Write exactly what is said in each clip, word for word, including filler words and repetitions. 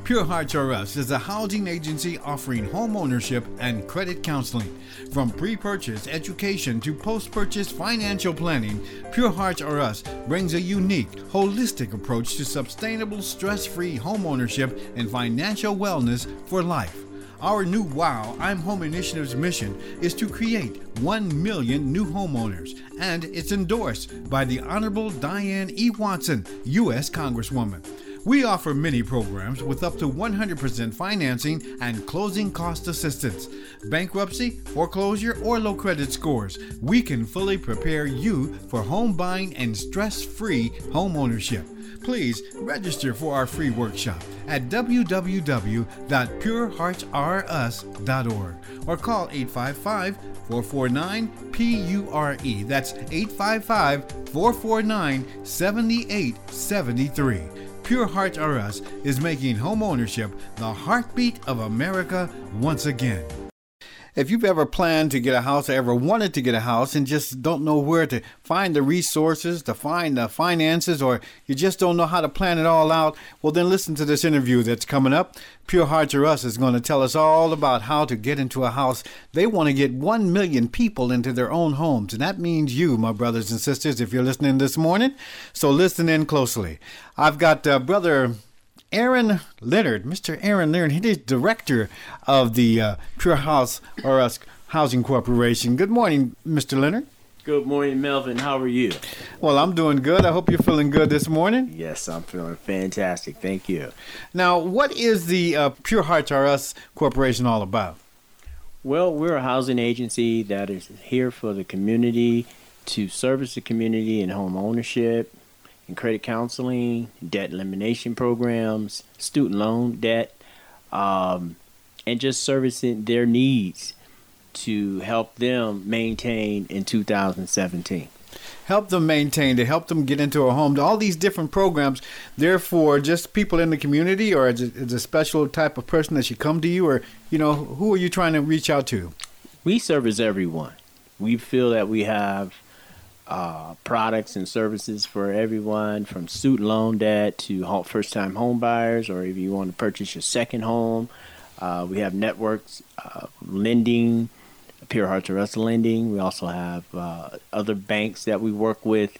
Pure Hearts R Us is a housing agency offering home ownership and credit counseling. From pre-purchase education to post-purchase financial planning, Pure Hearts R Us brings a unique, holistic approach to sustainable, stress-free home ownership and financial wellness for life. Our new Wow I'm Home Initiative's mission is to create one million new homeowners, and it's endorsed by the Honorable Diane E. Watson, U S Congresswoman. We offer many programs with up to one hundred percent financing and closing cost assistance. Bankruptcy, foreclosure, or low credit scores, we can fully prepare you for home buying and stress-free home ownership. Please register for our free workshop at w w w dot pure hearts r us dot org or call eight five five, four four nine, P U R E. That's eight five five, four four nine, seven eight seven three. Pure Hearts R Us is making home ownership the heartbeat of America once again. If you've ever planned to get a house or ever wanted to get a house and just don't know where to find the resources, to find the finances, or you just don't know how to plan it all out, well, then listen to this interview that's coming up. Pure Hearts R Us is going to tell us all about how to get into a house. They want to get one million people into their own homes, and that means you, my brothers and sisters, if you're listening this morning. So listen in closely. I've got uh, Brother Aaron Leonard, Mister Aaron Leonard. He is director of the uh, Pure House R Us Housing Corporation. Good morning, Mister Leonard. Good morning, Melvin. How are you? Well, I'm doing good. I hope you're feeling good this morning. Yes, I'm feeling fantastic. Thank you. Now, what is the uh, Pure Hearts R Us Corporation all about? Well, we're a housing agency that is here for the community, to service the community in home ownership, in credit counseling, debt elimination programs, student loan debt, um, and just servicing their needs to help them maintain in two thousand seventeen. Help them maintain, to help them get into a home. All these different programs, they're for just people in the community, or is it, is it a special type of person that should come to you, or, you know, who are you trying to reach out to? We service everyone. We feel that we have uh, products and services for everyone, from student loan debt to first-time home buyers, or if you want to purchase your second home. Uh, we have networks, uh, lending, Pure Hearts R Us lending. We also have uh, other banks that we work with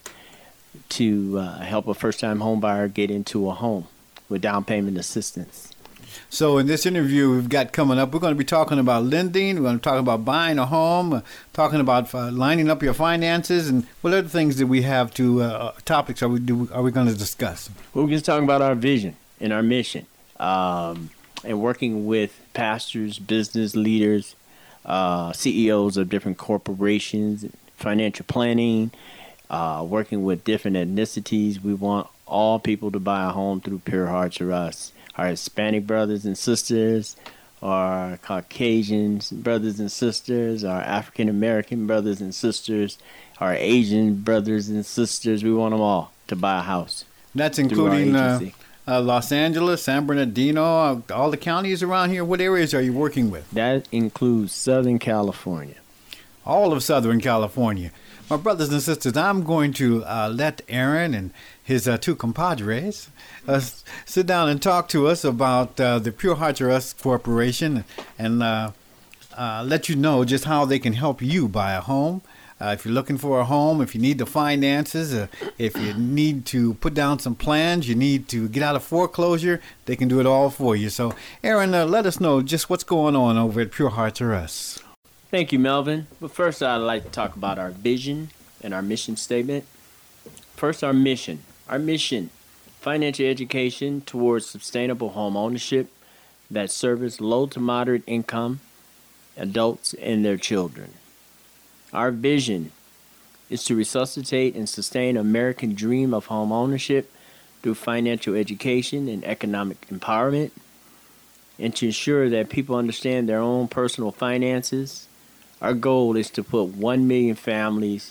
to uh, help a first-time home buyer get into a home with down payment assistance. So in this interview we've got coming up, we're going to be talking about lending, we're going to talk about buying a home, uh, talking about uh, lining up your finances, and what other things that we have to, uh, topics are we, do, are we going to discuss? Well, we're just talking about our vision and our mission, um, and working with pastors, business leaders, uh, C E Os of different corporations, financial planning, uh, working with different ethnicities. We want all people to buy a home through Pure Hearts R Us. Our Hispanic brothers and sisters, our Caucasian brothers and sisters, our African American brothers and sisters, our Asian brothers and sisters. We want them all to buy a house. That's including uh, uh, Los Angeles, San Bernardino, uh, all the counties around here. What areas are you working with? That includes Southern California. All of Southern California. My brothers and sisters, I'm going to uh, let Aaron and his uh, two compadres uh, sit down and talk to us about uh, the Pure Hearts R Us Corporation, and uh, uh, let you know just how they can help you buy a home. Uh, if you're looking for a home, if you need the finances, uh, if you need to put down some plans, you need to get out of foreclosure, they can do it all for you. So, Aaron, uh, let us know just what's going on over at Pure Hearts R Us. Thank you, Melvin. But first, I'd like to talk about our vision and our mission statement. First, our mission. Our mission, financial education towards sustainable home ownership that service low to moderate income adults and their children. Our vision is to resuscitate and sustain American dream of home ownership through financial education and economic empowerment, and to ensure that people understand their own personal finances. Our goal is to put one million families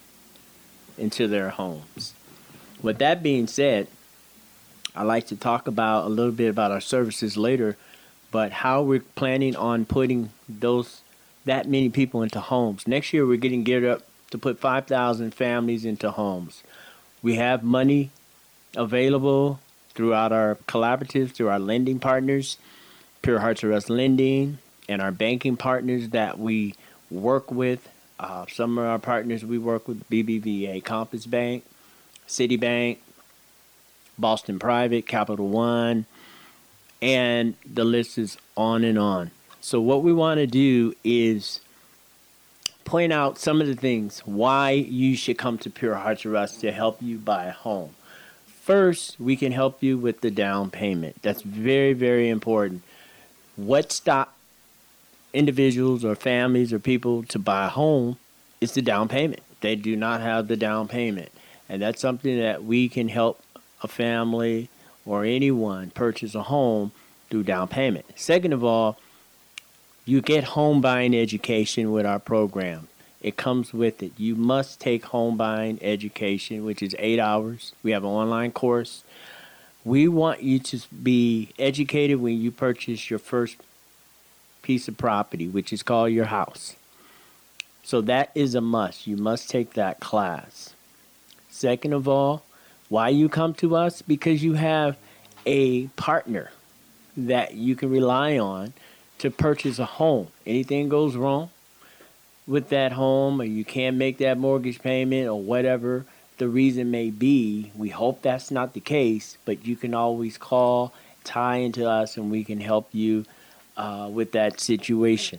into their homes. With that being said, I'd like to talk about a little bit about our services later, but how we're planning on putting those that many people into homes. Next year, we're getting geared up to put five thousand families into homes. We have money available throughout our collaboratives, through our lending partners, Pure Hearts are Us Lending, and our banking partners that we work with. Uh, some of our partners we work with, B B V A Compass Bank, Citibank, Boston Private, Capital One, and the list is on and on. So what we want to do is point out some of the things why you should come to Pure Hearts of Us to help you buy a home. First, we can help you with the down payment. That's very, very important. What stops individuals or families or people to buy a home is the down payment. They do not have the down payment. And that's something that we can help a family or anyone purchase a home through down payment. Second of all, you get home buying education with our program. It comes with it. You must take home buying education, which is eight hours. We have an online course. We want you to be educated when you purchase your first piece of property, which is called your house. So that is a must. You must take that class. Second of all, why you come to us? Because you have a partner that you can rely on to purchase a home. Anything goes wrong with that home, or you can't make that mortgage payment, or whatever the reason may be, we hope that's not the case, but you can always call, tie into us, and we can help you uh, with that situation.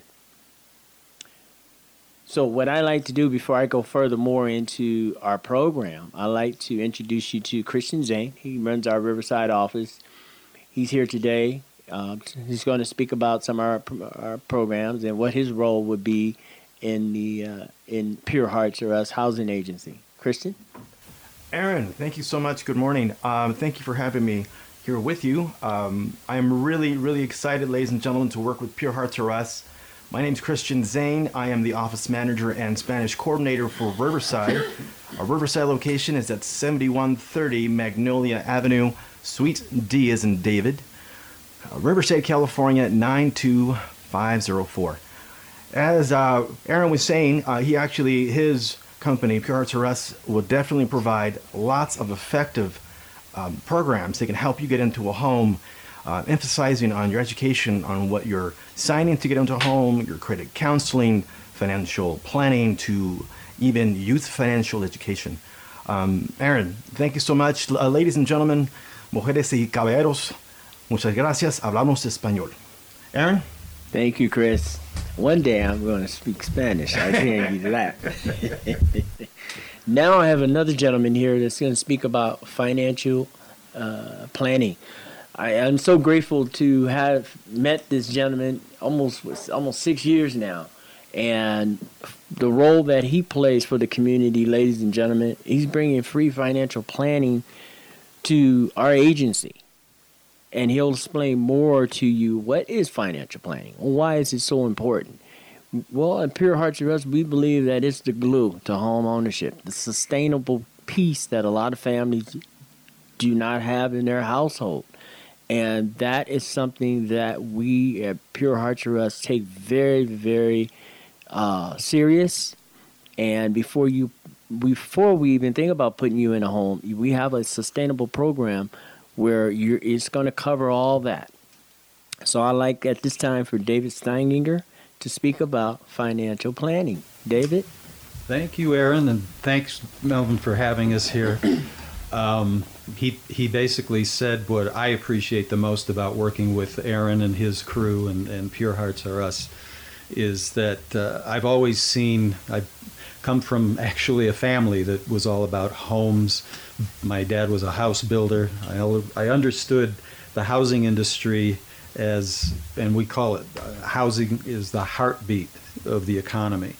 So what I like to do before I go further more into our program, I like to introduce you to Christian Zane. He runs our Riverside office. He's here today. Uh, he's going to speak about some of our, our programs and what his role would be in the uh, in Pure Hearts or Us Housing Agency. Christian? Aaron, thank you so much. Good morning. Um, thank you for having me here with you. Um, I'm really, really excited, ladies and gentlemen, to work with Pure Hearts or Us. My name is Christian Zane. I am the office manager and Spanish coordinator for Riverside. Our Riverside location is at seventy-one thirty Magnolia Avenue, Suite D as in David, uh, Riverside, California, nine two five zero four. As uh, Aaron was saying, uh, he actually, his company, Pure Hearts or Us, will definitely provide lots of effective um, programs that can help you get into a home, uh, emphasizing on your education, on what you're signing to get into a home, your credit counseling, financial planning, to even youth financial education. Um, Aaron, thank you so much. Uh, ladies and gentlemen, mujeres y caballeros, muchas gracias. Hablamos español. Aaron? Thank you, Chris. One day I'm going to speak Spanish. I can't you that. Now I have another gentleman here that's going to speak about financial uh, planning. I am so grateful to have met this gentleman almost almost six years now. And the role that he plays for the community, ladies and gentlemen, he's bringing free financial planning to our agency. And he'll explain more to you what is financial planning. Why is it so important? Well, at Pure Hearts of Us, we believe that it's the glue to home ownership, the sustainable piece that a lot of families do not have in their household. And that is something that we at Pure Hearts of Us take very, very uh, serious. And before you, before we even think about putting you in a home, we have a sustainable program where you're, it's going to cover all that. So I like at this time for David Steininger to speak about financial planning. David? Thank you, Aaron, and thanks, Melvin, for having us here. Um, he he basically said what I appreciate the most about working with Aaron and his crew and, and Pure Hearts Are Us is that uh, I've always seen, I've come from actually a family that was all about homes. My dad was a house builder. I, I understood the housing industry as, and we call it, uh, housing is the heartbeat of the economy.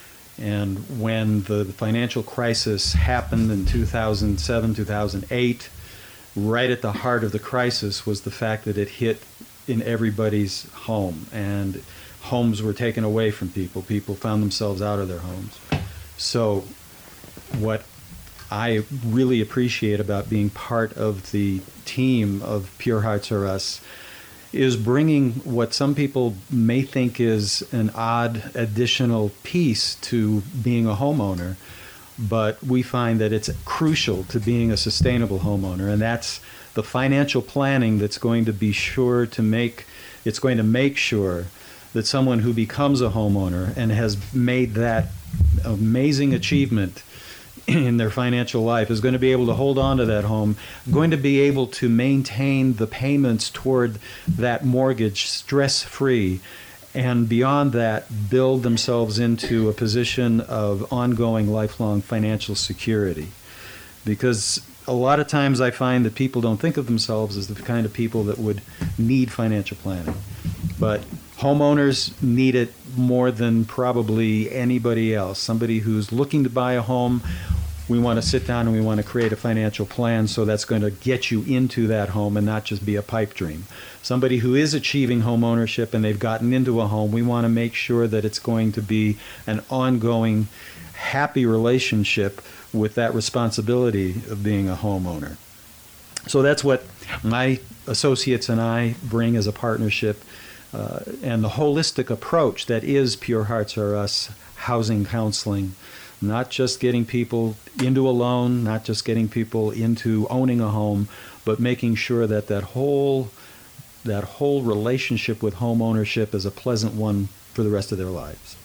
And when the financial crisis happened in two thousand seven, two thousand eight, right at the heart of the crisis was the fact that it hit in everybody's home, and homes were taken away from people. People found themselves out of their homes. So what I really appreciate about being part of the team of Pure Hearts Are Us is bringing what some people may think is an odd additional piece to being a homeowner, but we find that it's crucial to being a sustainable homeowner, and that's the financial planning that's going to be sure to make, it's going to make sure that someone who becomes a homeowner and has made that amazing achievement in their financial life is going to be able to hold on to that home, going to be able to maintain the payments toward that mortgage stress-free, and beyond that, build themselves into a position of ongoing, lifelong financial security. Because a lot of times I find that people don't think of themselves as the kind of people that would need financial planning. But homeowners need it more than probably anybody else. Somebody who's looking to buy a home, we want to sit down and we want to create a financial plan so that's going to get you into that home and not just be a pipe dream. Somebody who is achieving home ownership and they've gotten into a home, we want to make sure that it's going to be an ongoing, happy relationship with that responsibility of being a homeowner. So that's what my associates and I bring as a partnership, uh, and the holistic approach that is Pure Hearts R Us housing counseling. Not just getting people into a loan, not just getting people into owning a home, but making sure that that whole that whole relationship with home ownership is a pleasant one for the rest of their lives.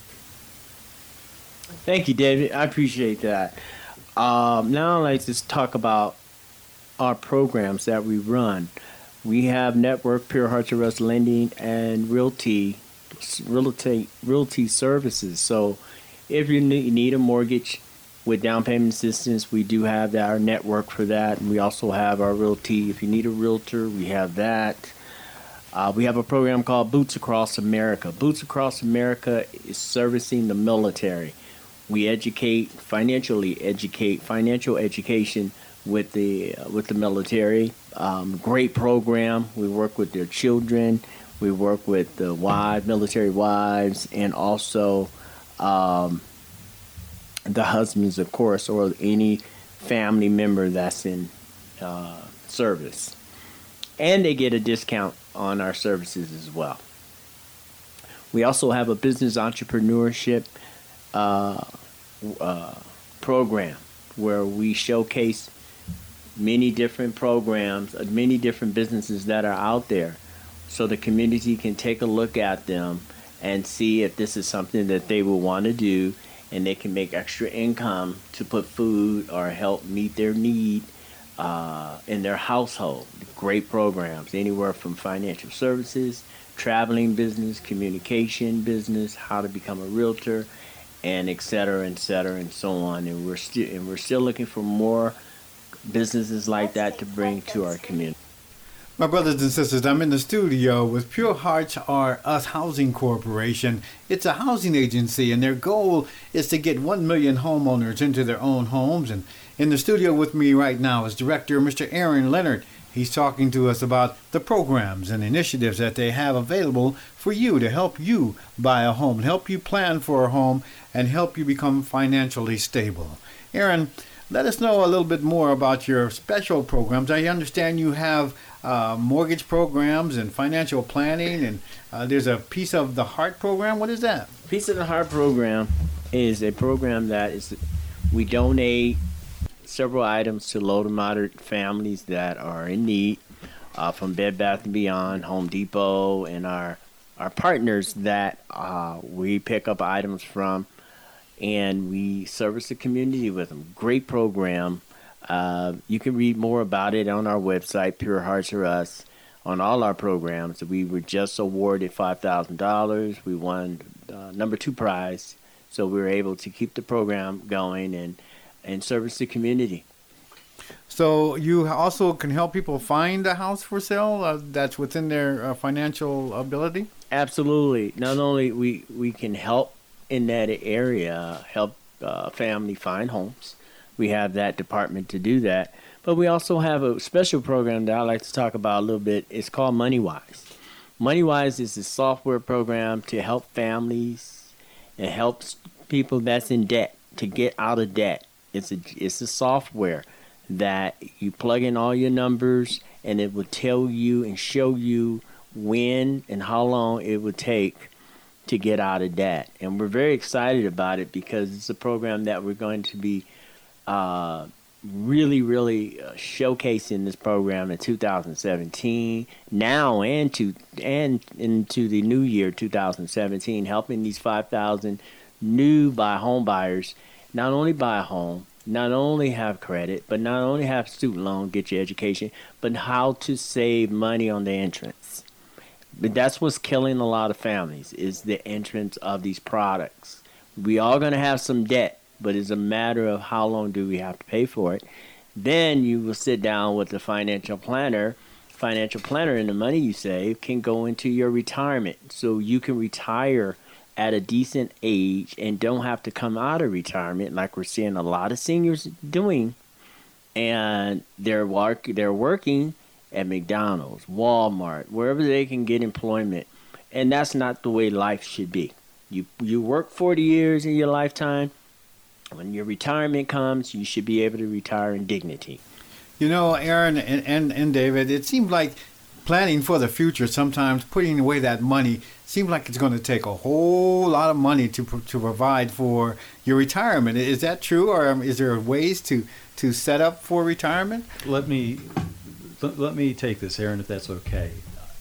Thank you, David. I appreciate that. Um, now I'd like to talk about our programs that we run. We have Network, Pure Hearts R Us Lending, and Realty, Realty, Realty Services. So if you need a mortgage with down payment assistance, we do have our network for that. And we also have our Realty. If you need a realtor, we have that. Uh, we have a program called Boots Across America. Boots Across America is servicing the military. We educate, financially educate, financial education with the uh, with the military. Um, great program. We work with their children. We work with the wives, military wives, and also Um, the husbands, of course, or any family member that's in uh, service. And they get a discount on our services as well. We also have a business entrepreneurship uh, uh, program where we showcase many different programs, uh, many different businesses that are out there, so the community can take a look at them and see if this is something that they will want to do, and they can make extra income to put food or help meet their need uh, in their household. Great programs, anywhere from financial services, traveling business, communication business, how to become a realtor, and et cetera, et cetera, and so on. And we're still and we're still looking for more businesses like that to bring to our community. My brothers and sisters, I'm in the studio with Pure Hearts R Us Housing Corporation. It's a housing agency, and their goal is to get one million homeowners into their own homes. And in the studio with me right now is Director Mister Aaron Leonard. He's talking to us about the programs and initiatives that they have available for you to help you buy a home, help you plan for a home, and help you become financially stable. Aaron, let us know a little bit more about your special programs. I understand you have uh, mortgage programs and financial planning, and uh, there's a Piece of the Heart program. What is that? Piece of the Heart program is a program that is we donate several items to low to moderate families that are in need, uh, from Bed Bath and Beyond, Home Depot, and our our partners that uh, we pick up items from, and we service the community with them. Great program. Uh, you can read more about it on our website, Pure Hearts R Us, on all our programs. We were just awarded five thousand dollars. We won uh, number two prize, so we were able to keep the program going and, and service the community. So you also can help people find a house for sale uh, that's within their uh, financial ability? Absolutely. Not only we, we can help in that area, help uh, family find homes. We have that department to do that. But we also have a special program that I like to talk about a little bit. It's called MoneyWise. MoneyWise is a software program to help families and helps people that's in debt to get out of debt. It's a, it's a software that you plug in all your numbers, and it will tell you and show you when and how long it would take to get out of debt. And we're very excited about it because it's a program that we're going to be uh, really, really uh, showcasing this program in two thousand seventeen, now and to and into the new year two thousand seventeen, helping these five thousand new buy home buyers not only buy a home, not only have credit, but not only have student loan, get your education, but how to save money on the entrance. But that's what's killing a lot of families, is the entrance of these products. We are going to have some debt, but it's a matter of how long do we have to pay for it. Then you will sit down with the financial planner. Financial planner, and the money you save can go into your retirement, so you can retire at a decent age and don't have to come out of retirement like we're seeing a lot of seniors doing. And they're work they're working at McDonald's, Walmart, wherever they can get employment. And that's not the way life should be. You you work forty years in your lifetime. When your retirement comes, you should be able to retire in dignity. You know, Aaron and, and, and David, it seems like planning for the future, sometimes putting away that money, seems like it's going to take a whole lot of money to to provide for your retirement. Is that true, or is there ways to, to set up for retirement? Let me let, let me take this, Aaron, if that's okay.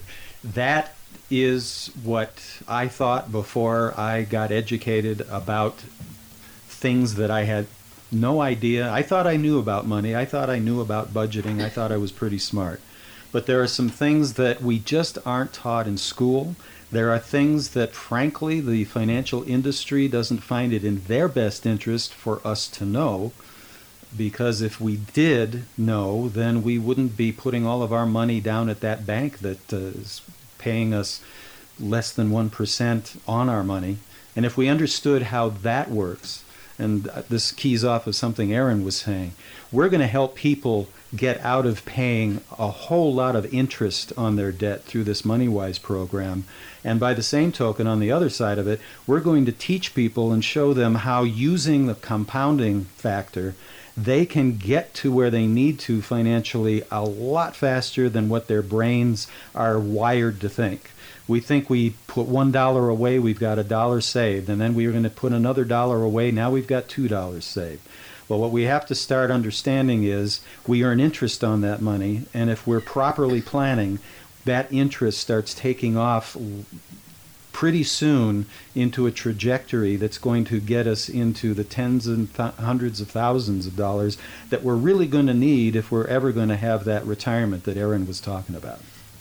That is what I thought before I got educated about things that I had no idea. I thought I knew about money. I thought I knew about budgeting. I thought I was pretty smart. But there are some things that we just aren't taught in school. There are things that, frankly, the financial industry doesn't find it in their best interest for us to know, because if we did know, then we wouldn't be putting all of our money down at that bank that uh, is paying us less than one percent on our money. And if we understood how that works, and this keys off of something Aaron was saying, we're going to help people get out of paying a whole lot of interest on their debt through this MoneyWise program. And by the same token, on the other side of it, we're going to teach people and show them how, using the compounding factor, they can get to where they need to financially a lot faster than what their brains are wired to think. We think we put one dollar away, we've got a dollar saved, and then we're going to put another dollar away, now we've got two dollars saved. Well, what we have to start understanding is we earn interest on that money, and if we're properly planning, that interest starts taking off pretty soon into a trajectory that's going to get us into the tens and th- hundreds of thousands of dollars that we're really going to need if we're ever going to have that retirement that Aaron was talking about.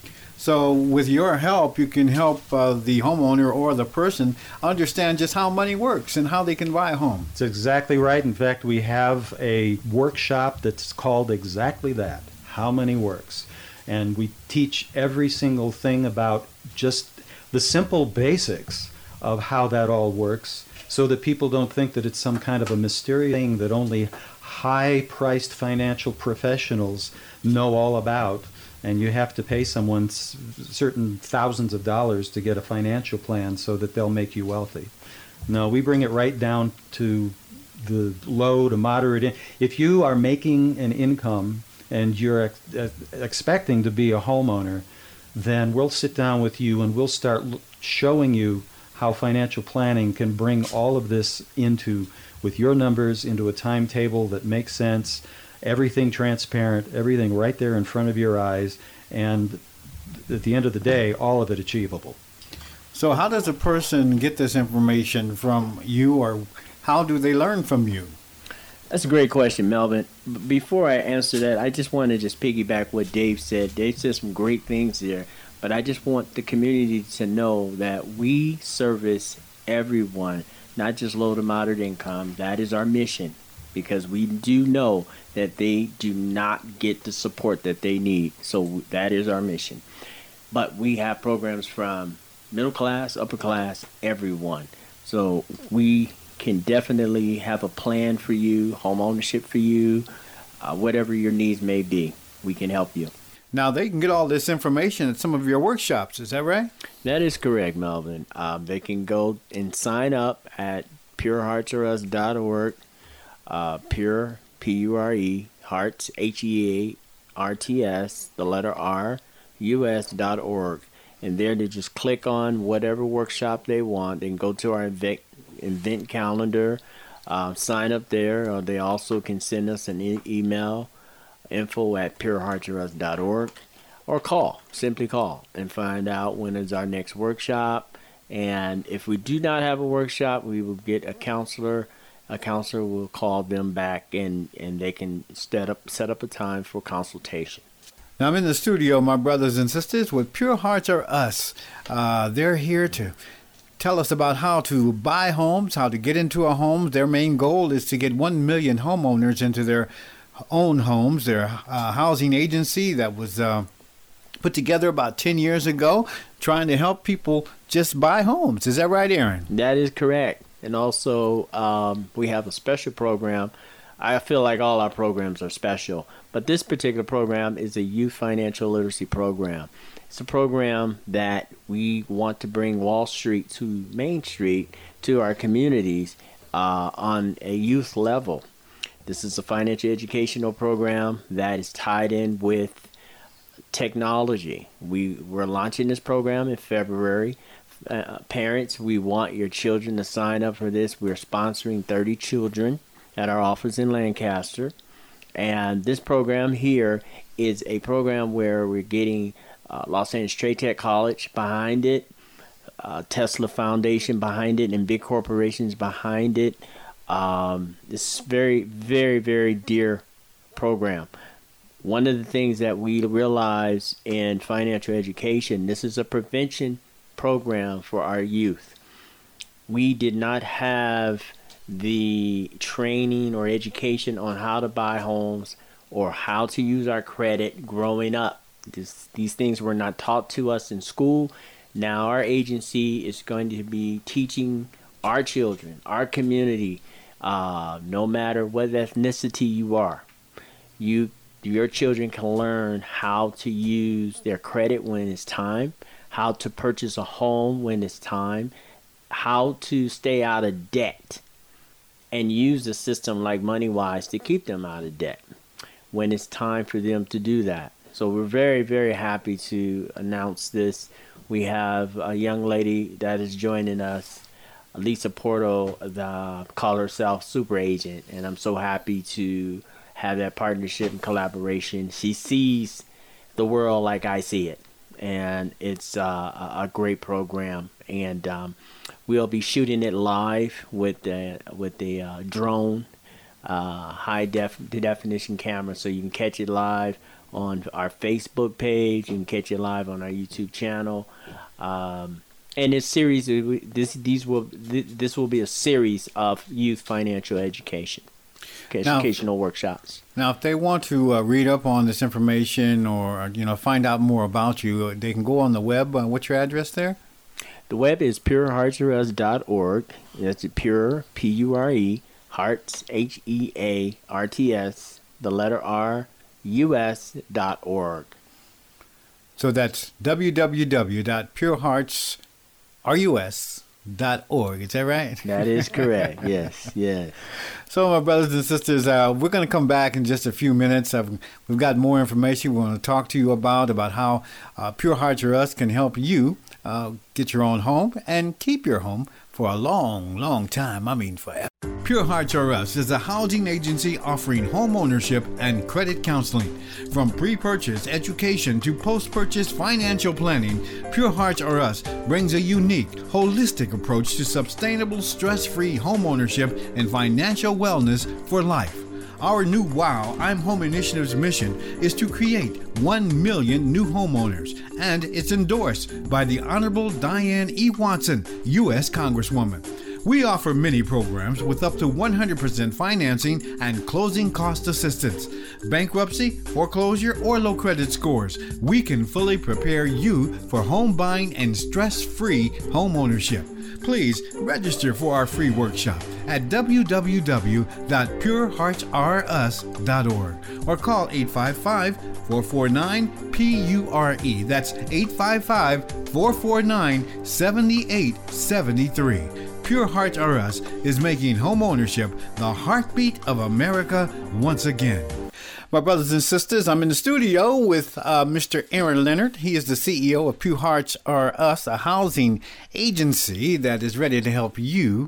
So with your help, you can help uh, the homeowner or the person understand just how money works and how they can buy a home. That's exactly right. In fact, we have a workshop that's called exactly that, How Money Works. And we teach every single thing about just the simple basics of how that all works, so that people don't think that it's some kind of a mysterious thing that only high-priced financial professionals know all about. And you have to pay someone s- certain thousands of dollars to get a financial plan so that they'll make you wealthy. No, we bring it right down to the low to moderate. In- if you are making an income and you're ex- uh, expecting to be a homeowner, then we'll sit down with you and we'll start l- showing you how financial planning can bring all of this into, with your numbers, into a timetable that makes sense. Everything transparent, everything right there in front of your eyes, and at the end of the day, all of it achievable. So how does a person get this information from you, or how do they learn from you? That's a great question, Melvin. B- Before I answer that, I just want to just piggyback what Dave said. Dave said some great things there, but I just want the community to know that we service everyone, not just low to moderate income. That is our mission, because we do know that they do not get the support that they need. So that is our mission. But we have programs from middle class, upper class, everyone. So we can definitely have a plan for you, home ownership for you, uh, whatever your needs may be. We can help you. Now, they can get all this information at some of your workshops. Is that right? That is correct, Melvin. Um, they can go and sign up at pure hearts r us dot org. Uh, pure, P U R E, Hearts, H E A R T S, the letter R, U S dot org. And there they just click on whatever workshop they want. They can go to our event, event calendar. Uh, sign up there. Or they also can send us an e- email, info at pure hearts r us dot org, or call. Simply call and find out when is our next workshop. And if we do not have a workshop, we will get a counselor. A counselor will call them back, and, and they can set up set up a time for consultation. Now, I'm in the studio, my brothers and sisters, with Pure Hearts R Us. Uh, they're here to tell us about how to buy homes, how to get into a home. Their main goal is to get one million homeowners into their own homes. Their uh, housing agency that was uh, put together about ten years ago, trying to help people just buy homes. Is that right, Aaron? That is correct. And also, um, we have a special program. I feel like all our programs are special, but this particular program is a youth financial literacy program. It's a program that we want to bring Wall Street to Main Street to our communities uh, on a youth level. This is a financial educational program that is tied in with technology. We, we're launching this program in February. Uh, parents, we want your children to sign up for this. We're sponsoring thirty children at our office in Lancaster. And this program here is a program where we're getting uh, Los Angeles Trade Tech College behind it, uh, Tesla Foundation behind it, and big corporations behind it. Um, this is very, very, very dear program. One of the things that we realize in financial education, this is a prevention program for our youth. We did not have the training or education on how to buy homes or how to use our credit growing up. This, these things were not taught to us in school. Now our agency is going to be teaching our children, our community, uh, no matter what ethnicity you are. You, your children can learn how to use their credit when it's time, how to purchase a home when it's time, how to stay out of debt, and use a system like MoneyWise to keep them out of debt when it's time for them to do that. So we're very, very happy to announce this. We have a young lady that is joining us, Lisa Porto, the call herself Super Agent, and I'm so happy to have that partnership and collaboration. She sees the world like I see it, and it's uh, a great program. And um, we'll be shooting it live with the with the uh, drone, uh, high def definition camera, so you can catch it live on our Facebook page. You can catch it live on our YouTube channel. Um, and this series, this these will this will be a series of youth financial education, educational now, workshops. Now, if they want to uh, read up on this information or you know find out more about you, they can go on the web. Uh, what's your address there? The web is pure hearts r us dot org. That's pure, P U R E, hearts, H E A R T S, the letter R, U S dot org. So that's w w w dot pure hearts rus dot org. Is that right? That is correct. Yes, yes. So, my brothers and sisters, uh, we're going to come back in just a few minutes. Uh, we've got more information we want to talk to you about, about how uh, Pure Hearts R Us can help you uh, get your own home and keep your home for a long, long time. I mean, forever. Pure Hearts R Us is a housing agency offering home ownership and credit counseling. From pre-purchase education to post-purchase financial planning, Pure Hearts R Us brings a unique, holistic approach to sustainable, stress-free home ownership and financial wellness for life. Our new WOW I'm Home Initiative's mission is to create one million new homeowners, and it's endorsed by the Honorable Diane E. Watson, U S Congresswoman. We offer many programs with up to one hundred percent financing and closing cost assistance. Bankruptcy, foreclosure, or low credit scores, we can fully prepare you for home buying and stress-free home ownership. Please register for our free workshop at w w w dot pure hearts r us dot org or call eight five five, four four nine, P U R E. That's eight five five, four four nine, seven eight seven three. Pure Hearts R Us is making home ownership the heartbeat of America once again. My brothers and sisters, I'm in the studio with uh, Mister Aaron Leonard. He is the C E O of Pure Hearts R Us, a housing agency that is ready to help you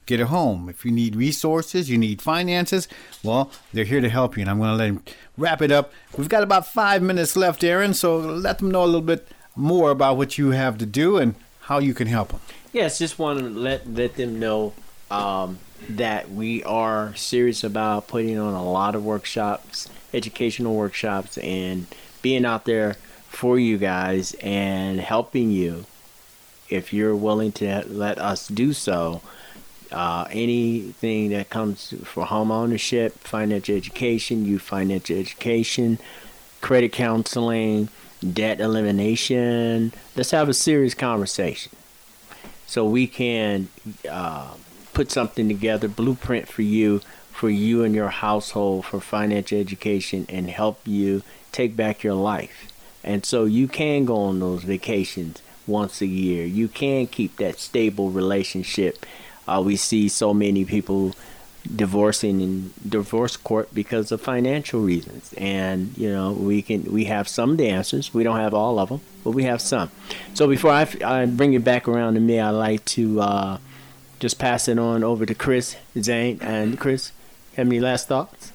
get a home. If you need resources, you need finances, well, they're here to help you. And I'm going to let him wrap it up. We've got about five minutes left, Aaron, so let them know a little bit more about what you have to do and how you can help them. Yes, just want to let let them know um, that we are serious about putting on a lot of workshops, educational workshops, and being out there for you guys and helping you if you're willing to let us do so. Uh, anything that comes for home ownership, financial education, youth financial education, credit counseling, debt elimination. Let's have a serious conversation so we can uh, put something together, blueprint for you, for you and your household, for financial education, and help you take back your life. And so you can go on those vacations once a year. You can keep that stable relationship. Uh, we see so many people divorcing in divorce court because of financial reasons, and you know we can we have some of the answers. We don't have all of them, but we have some. So before I, I bring it back around to me, I like to uh, just pass it on over to Chris Zane. And Chris, have any last thoughts?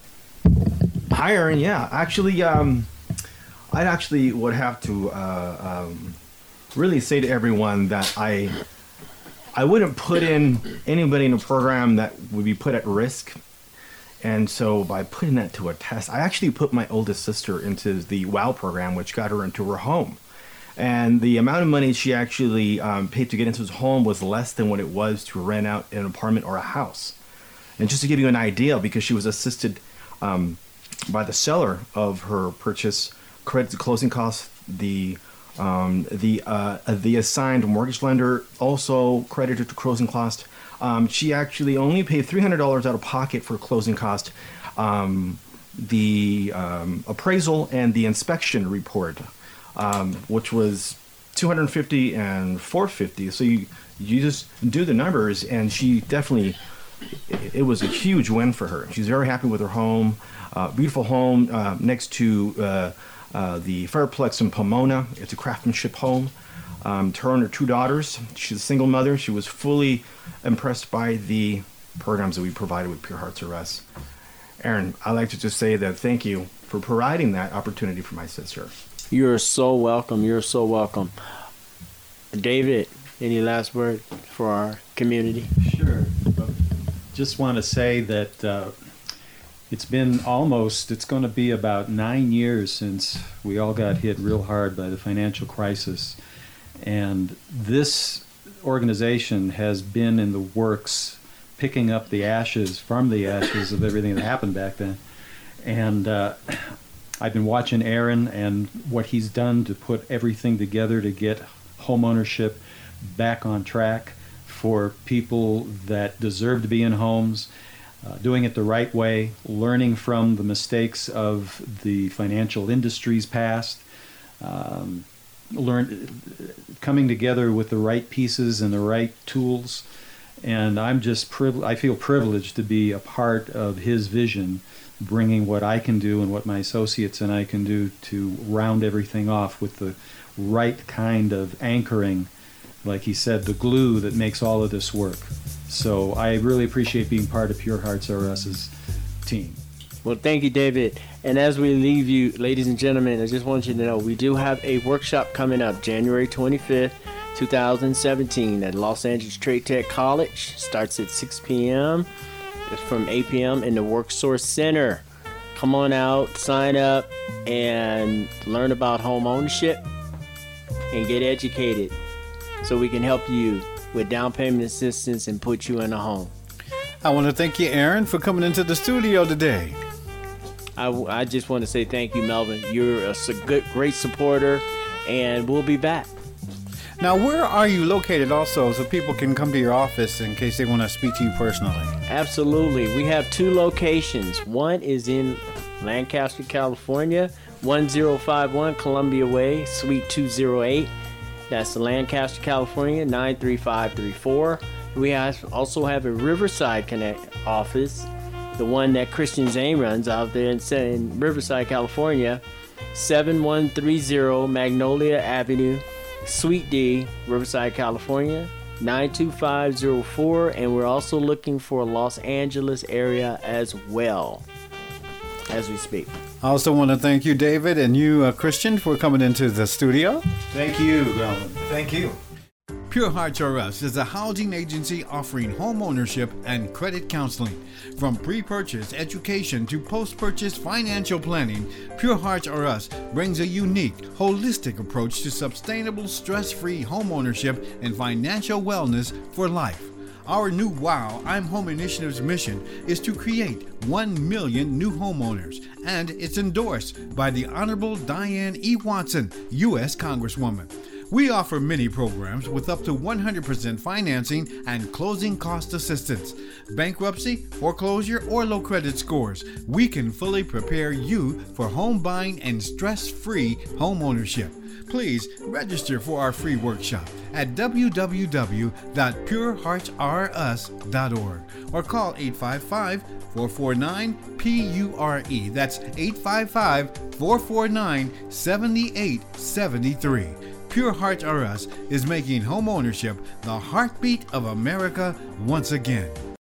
Hi, Aaron. Yeah, actually, um, I actually would have to uh, um, really say to everyone that I. I wouldn't put in anybody in a program that would be put at risk. And so by putting that to a test, I actually put my oldest sister into the WOW program, which got her into her home. And the amount of money she actually um, paid to get into his home was less than what it was to rent out an apartment or a house. And just to give you an idea, because she was assisted um, by the seller of her purchase, credit to closing costs, the Um, the uh, the assigned mortgage lender also credited to closing cost. Um, she actually only paid three hundred dollars out of pocket for closing cost, um, the um, appraisal and the inspection report, um, which was two hundred fifty dollars and four hundred fifty dollars. So you you just do the numbers, and she definitely, it, it was a huge win for her. She's very happy with her home, uh, beautiful home uh, next to. Uh, Uh, the Fairplex in Pomona. It's a craftsmanship home. Um, her and her two daughters. She's a single mother. She was fully impressed by the programs that we provided with Pure Hearts R Us. Aaron, I'd like to just say that thank you for providing that opportunity for my sister. You're so welcome. You're so welcome. David, any last word for our community? Sure. Just want to say that uh, it's been almost, it's going to be about nine years since we all got hit real hard by the financial crisis. And this organization has been in the works, picking up the ashes from the ashes of everything that happened back then. And uh, I've been watching Aaron and what he's done to put everything together to get homeownership back on track for people that deserve to be in homes. Uh, doing it the right way, learning from the mistakes of the financial industry's past, um, learn, coming together with the right pieces and the right tools. And I'm just, priv- I feel privileged to be a part of his vision, bringing what I can do and what my associates and I can do to round everything off with the right kind of anchoring, like he said, the glue that makes all of this work. So I really appreciate being part of Pure Hearts R Us's team. Well, thank you, David. And as we leave you, ladies and gentlemen, I just want you to know we do have a workshop coming up January twenty-fifth, twenty seventeen at Los Angeles Trade Tech College. Starts at six p.m. It's from eight p.m. in the WorkSource Center. Come on out, sign up, and learn about home ownership and get educated so we can help you with down payment assistance and put you in a home. I want to thank you, Aaron, for coming into the studio today. I, I just want to say thank you, Melvin. You're a su- good, great supporter, and we'll be back. Now, where are you located also so people can come to your office in case they want to speak to you personally? Absolutely. We have two locations. One is in Lancaster, California, one oh five one Columbia Way, Suite two oh eight. That's Lancaster, California, nine three five three four. We have, also have a Riverside Connect office, the one that Christian Zane runs out there in, in Riverside, California, seven one three zero Magnolia Avenue, Suite D, Riverside, California, nine two five zero four, and we're also looking for Los Angeles area as well as we speak. I also want to thank you, David, and you, uh, Christian, for coming into the studio. Thank you, Melvin. Thank you. Pure Hearts R Us is a housing agency offering home ownership and credit counseling. From pre-purchase education to post-purchase financial planning, Pure Hearts R Us brings a unique, holistic approach to sustainable, stress-free home ownership and financial wellness for life. Our new Wow, I'm Home Initiative's mission is to create one million new homeowners, and it's endorsed by the Honorable Diane E. Watson, U S Congresswoman. We offer many programs with up to one hundred percent financing and closing cost assistance. Bankruptcy, foreclosure, or low credit scores, we can fully prepare you for home buying and stress-free home ownership. Please register for our free workshop at w w w dot pure hearts r us dot org or call eight five five, four four nine, P U R E. That's eight five five, four four nine, seven eight seven three. Pure Hearts R Us is making home ownership the heartbeat of America once again.